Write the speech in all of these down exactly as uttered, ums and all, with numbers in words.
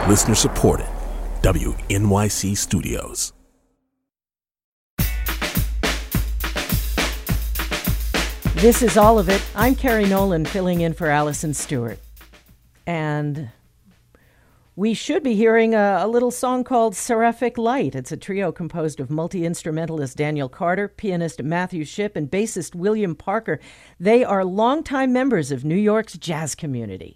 Listener supported. W N Y C Studios. This is All of It. I'm Carrie Nolan, filling in for Allison Stewart. And we should be hearing a, a little song called Seraphic Light. It's a trio composed of multi-instrumentalist Daniel Carter, pianist Matthew Shipp, and bassist William Parker. They are longtime members of New York's jazz community.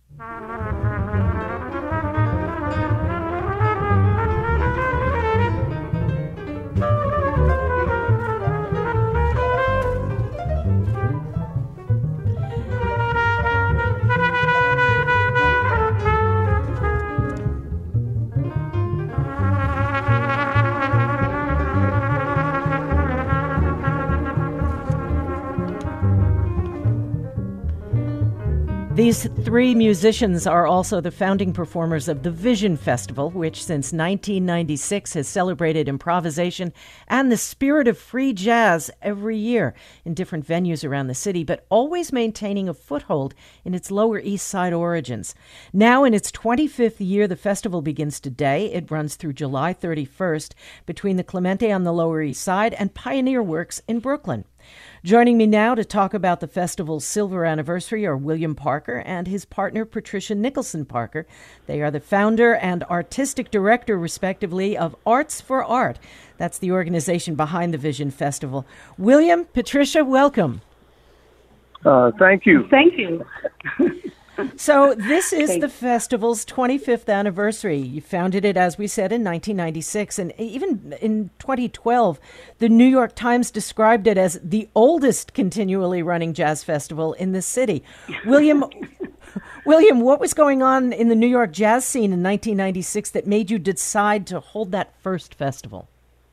These three musicians are also the founding performers of the Vision Festival, which since nineteen ninety-six has celebrated improvisation and the spirit of free jazz every year in different venues around the city, but always maintaining a foothold in its Lower East Side origins. Now in its twenty-fifth year, the festival begins today. It runs through July thirty-first between the Clemente on the Lower East Side and Pioneer Works in Brooklyn. Joining me now to talk about the festival's silver anniversary are William Parker and his partner Patricia Nicholson Parker. They are the founder and artistic director, respectively, of Arts for Art. That's the organization behind the Vision Festival. William, Patricia, welcome. Uh, thank you. Thank you. So this is the festival's twenty-fifth anniversary. You founded it, as we said, in nineteen ninety-six. And even in twenty twelve, the New York Times described it as the oldest continually running jazz festival in the city. William, William, what was going on in the New York jazz scene in nineteen ninety-six that made you decide to hold that first festival?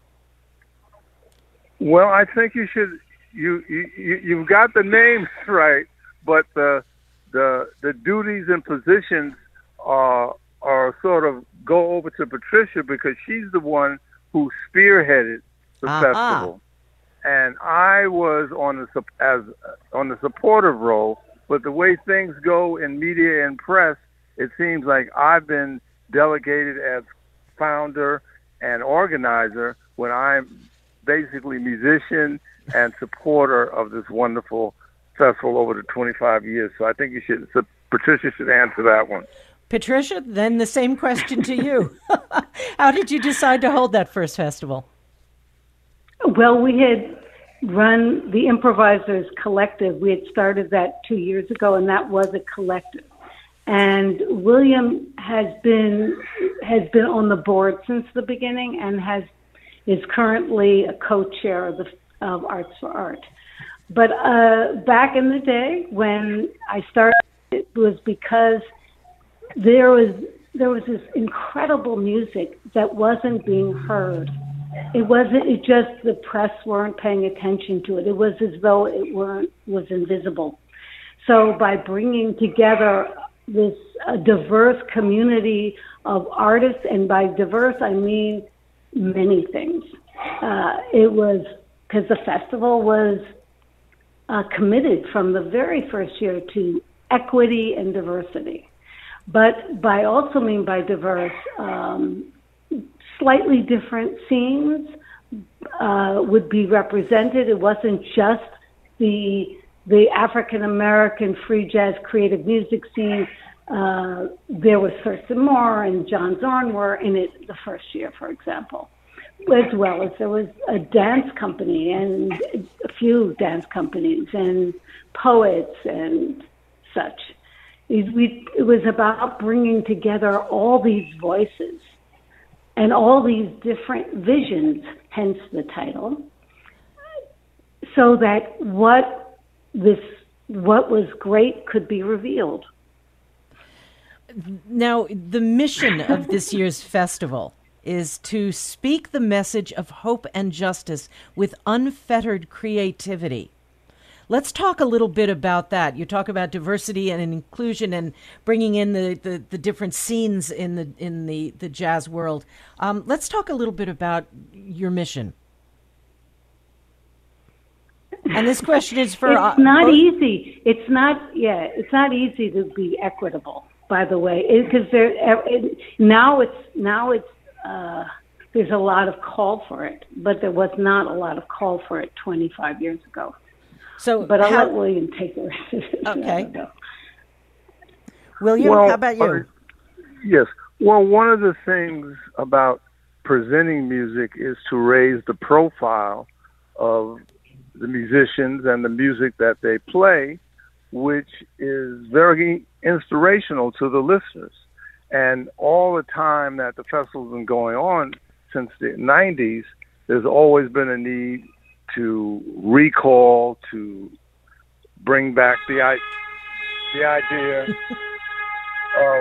Well, I think you should, you, you, you've got the names right, but the The the duties and positions are are sort of go over to Patricia because she's the one who spearheaded the uh-huh. festival, and I was on the as on the supportive role. But the way things go in media and press, it seems like I've been delegated as founder and organizer when I'm basically musician and supporter of this wonderful festival over the twenty-five years. So I think you should, so Patricia should answer that one. Patricia, then the same question to you. How did you decide to hold that first festival? Well, we had run the Improvisers Collective. We had started that two years ago, and that was a collective. And William has been has been on the board since the beginning and has is currently a co-chair of the of Arts for Art. But uh, back in the day when I started, it was because there was there was this incredible music that wasn't being heard. It wasn't. It just the press weren't paying attention to it. It was as though it weren't was invisible. So by bringing together this uh, diverse community of artists, and by diverse I mean many things. Uh, it was because the festival was. Uh, committed from the very first year to equity and diversity. But by also mean by diverse, um, slightly different scenes uh, would be represented. It wasn't just the the African-American free jazz creative music scene. Uh, there was Thurston Moore and John Zorn were in it the first year, for example. As well as there was a dance company and a few dance companies and poets and such. It, we, it was about bringing together all these voices and all these different visions, hence the title, so that what this what was great could be revealed. Now, the mission of this year's festival is to speak the message of hope and justice with unfettered creativity. Let's talk a little bit about that. You talk about diversity and inclusion and bringing in the, the, the different scenes in the in the, the jazz world. Um, let's talk a little bit about your mission. And this question is for... It's uh, not both- easy. It's not, yeah, it's not easy to be equitable. by the way, because there it, now it's now it's uh, there's a lot of call for it, but there was not a lot of call for it twenty-five years ago. So, but I'll how, let William take the rest of it. Okay. William, well, how about you? Uh, yes. Well, one of the things about presenting music is to raise the profile of the musicians and the music that they play, which is very inspirational to the listeners. And all the time that the festival's been going on since the nineties, there's always been a need to recall, to bring back the, I- the idea of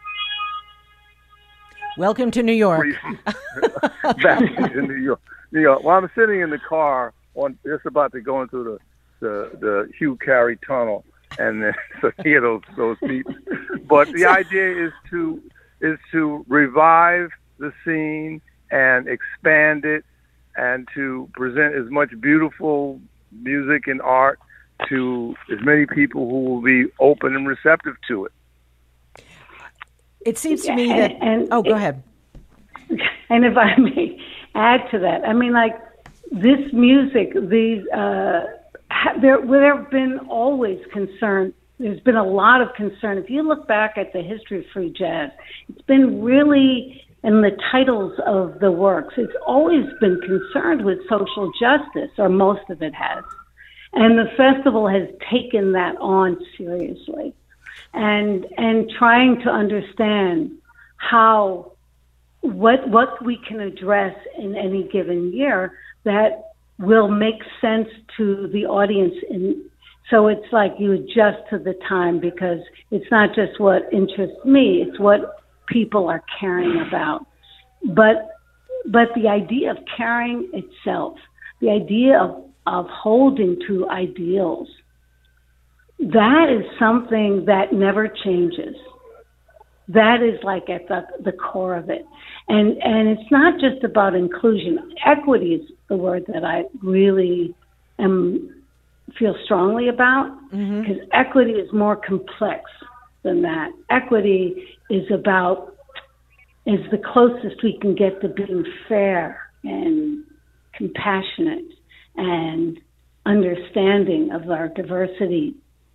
Welcome to New York. back in New York. New York. Well, I'm sitting in the car on just about to go into the the, the Hugh Carey tunnel, and then so hear those those beats. But the idea is to is to revive the scene and expand it, and to present as much beautiful music and art to as many people who will be open and receptive to it. It seems to me that... And, and oh, go it, ahead. And if I may add to that, I mean, like, this music, these, uh, there, there have been always concern. There's been a lot of concern. If you look back at the history of free jazz, it's been really, in the titles of the works, it's always been concerned with social justice, or most of it has. And the festival has taken that on seriously. And and trying to understand how what what we can address in any given year that will make sense to the audience. In so it's like you adjust to the time, because it's not just what interests me; it's what people are caring about. But but the idea of caring itself, the idea of of holding to ideals, that is something that never changes. That is like at the, the core of it. And and it's not just about inclusion. Equity is the word that I really am feel strongly about, because mm-hmm. equity is more complex than that. Equity is about, is the closest we can get to being fair and compassionate and understanding of our diversity.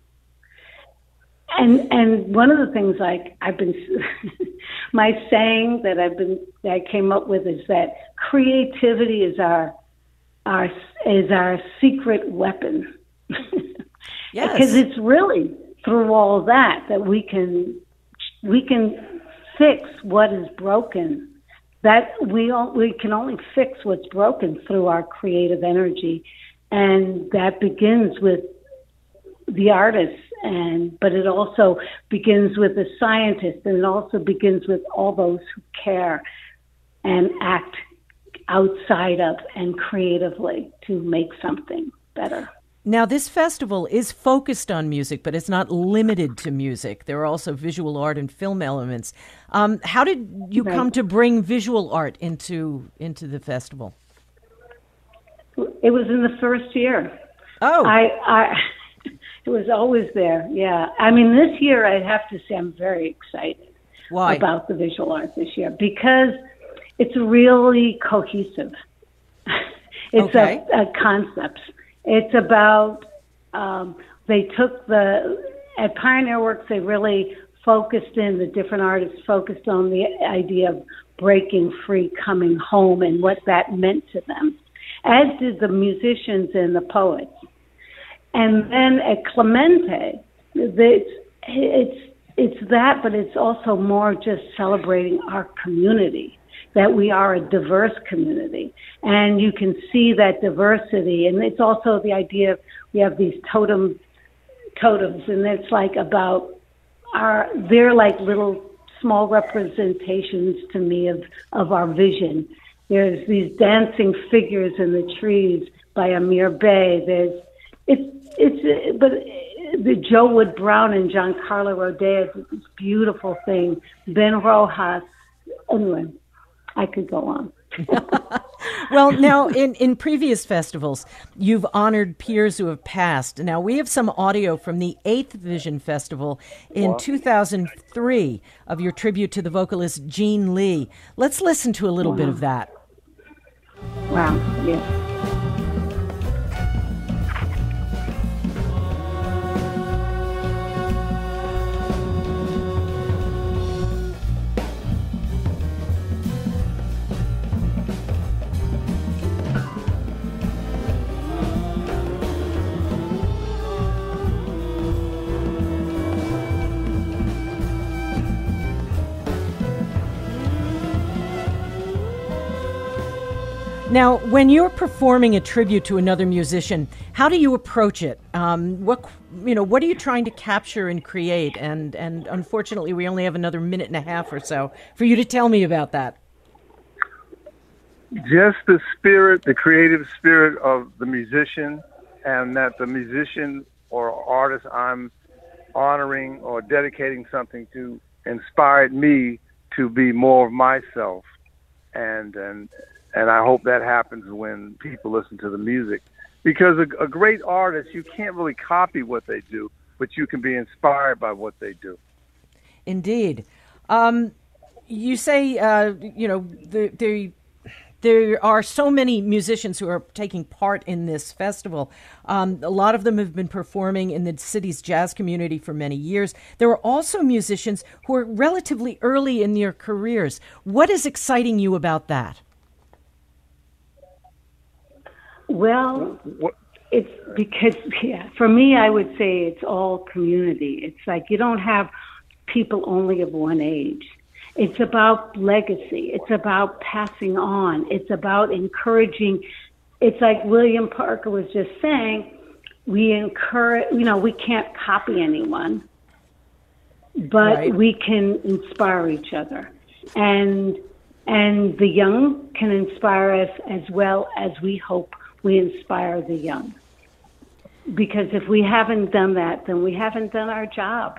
And and one of the things like I've been, my saying that I've been that I came up with is that creativity is our our is our secret weapon. Yes, because it's really through all that that we can we can fix what is broken. That we all, we can only fix what's broken through our creative energy, and that begins with the artists. And but it also begins with the scientists, and it also begins with all those who care and act outside of and creatively to make something better. Now, this festival is focused on music, but it's not limited to music. There are also visual art and film elements. Um, how did you right. come to bring visual art into into the festival? It was in the first year. Oh, I. I It was always there, yeah. I mean, this year, I have to say I'm very excited Why? about the visual art this year, because it's really cohesive. It's okay. a, a concepts. It's about, um, they took the, at Pioneer Works, they really focused in, the different artists focused on the idea of breaking free, coming home, and what that meant to them, as did the musicians and the poets. And then at Clemente, it's, it's it's that, but it's also more just celebrating our community, that we are a diverse community. And you can see that diversity. And it's also the idea of, we have these totem totems, and it's like about our, they're like little small representations to me of, of our vision. There's these dancing figures in the trees by Amir Bey. There's, it's, It's but the Joe Wood Brown and Giancarlo Rodea did this beautiful thing. Ben Rojas. Anyway, I could go on. Well, now, in, in previous festivals, you've honored peers who have passed. Now, we have some audio from the eighth Vision Festival in wow. two thousand three of your tribute to the vocalist Gene Lee. Let's listen to a little wow. bit of that. Wow, yeah. Now, when you're performing a tribute to another musician, how do you approach it? Um, what you know, what are you trying to capture and create? And and unfortunately, we only have another minute and a half or so for you to tell me about that. Just the spirit, the creative spirit of the musician, and that the musician or artist I'm honoring or dedicating something to inspired me to be more of myself, and and. And I hope that happens when people listen to the music. Because a, a great artist, you can't really copy what they do, but you can be inspired by what they do. Indeed. Um, you say, uh, you know, the, the, there are so many musicians who are taking part in this festival. Um, a lot of them have been performing in the city's jazz community for many years. There are also musicians who are relatively early in their careers. What is exciting you about that? Well, it's because, yeah, for me, I would say it's all community. It's like you don't have people only of one age. It's about legacy. It's about passing on. It's about encouraging. It's like William Parker was just saying, we encourage, you know, we can't copy anyone, but right. we can inspire each other. And, and the young can inspire us as well as we hope we inspire the young. Because if we haven't done that, then we haven't done our job.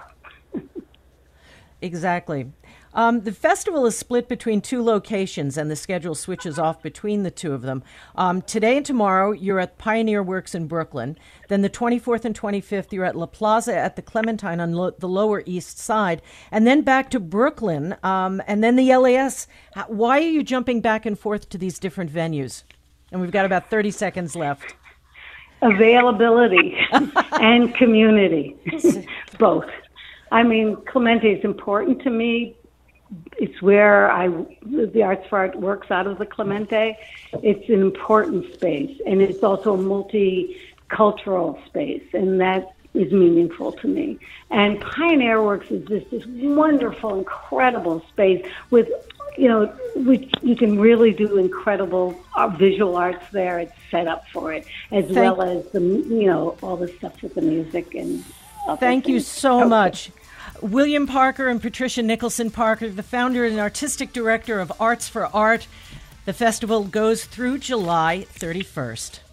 Exactly. Um, the festival is split between two locations, and the schedule switches off between the two of them. Um, today and tomorrow, you're at Pioneer Works in Brooklyn. Then the twenty-fourth and twenty-fifth, you're at La Plaza at the Clementine on lo- the Lower East Side. And then back to Brooklyn, um, and then the L A S. Why are you jumping back and forth to these different venues? And we've got about thirty seconds left. Availability and community, both. I mean, Clemente is important to me. It's where I, the Arts for Art works out of the Clemente. It's an important space, and it's also a multicultural space, and that is meaningful to me. And Pioneer Works is just this wonderful, incredible space with, you know, which you can really do incredible uh, visual arts there. It's set up for it, as Thank well as the, you know, all the stuff with the music and. Thank you things. so okay. much. William Parker and Patricia Nicholson Parker, the founder and artistic director of Arts for Art. The festival goes through July thirty-first.